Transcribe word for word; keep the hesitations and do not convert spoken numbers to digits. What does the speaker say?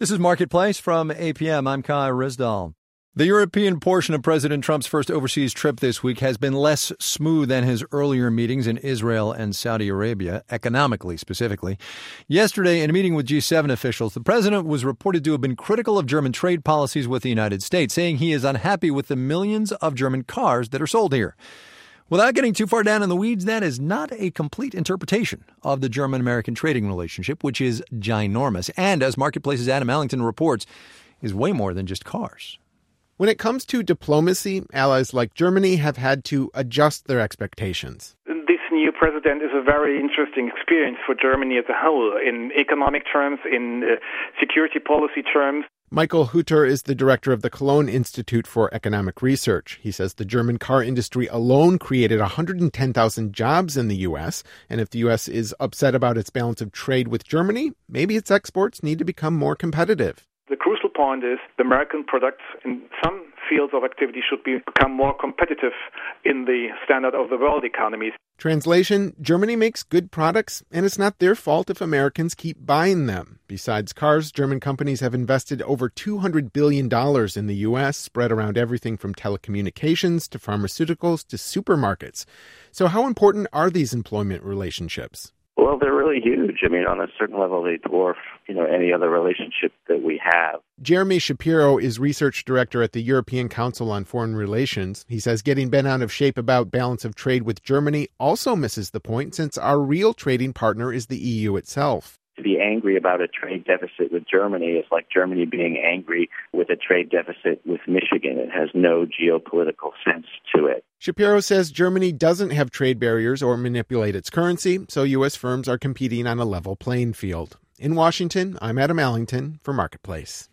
This is Marketplace from A P M. I'm Kai Rizdal. The European portion of President Trump's first overseas trip this week has been less smooth than his earlier meetings in Israel and Saudi Arabia, economically specifically. Yesterday, in a meeting with G seven officials, the president was reported to have been critical of German trade policies with the United States, saying he is unhappy with the millions of German cars that are sold here. Without getting too far down in the weeds, that is not a complete interpretation of the German-American trading relationship, which is ginormous, and as Marketplace's Adam Allington reports, is way more than just cars. When it comes to diplomacy, allies like Germany have had to adjust their expectations. This new president is a very interesting experience for Germany as a whole, in economic terms, in uh, security policy terms. Michael Hutter is the director of the Cologne Institute for Economic Research. He says the German car industry alone created one hundred ten thousand jobs in the U S, and if the U S is upset about its balance of trade with Germany, maybe its exports need to become more competitive. The crucial point is the American products in some fields of activity should be, become more competitive in the standard of the world economies. Translation, Germany makes good products, and it's not their fault if Americans keep buying them. Besides cars, German companies have invested over two hundred billion dollars in the U S, spread around everything from telecommunications to pharmaceuticals to supermarkets. So how important are these employment relationships? Well, they're really huge. I mean, on a certain level, they dwarf, you know, any other relationship that we have. Jeremy Shapiro is research director at the European Council on Foreign Relations. He says getting bent out of shape about balance of trade with Germany also misses the point, since our real trading partner is the E U itself. To be angry about a trade deficit with Germany is like Germany being angry with a trade deficit with Michigan. It has no geopolitical sense to it. Shapiro says Germany doesn't have trade barriers or manipulate its currency, so U S firms are competing on a level playing field. In Washington, I'm Adam Allington for Marketplace.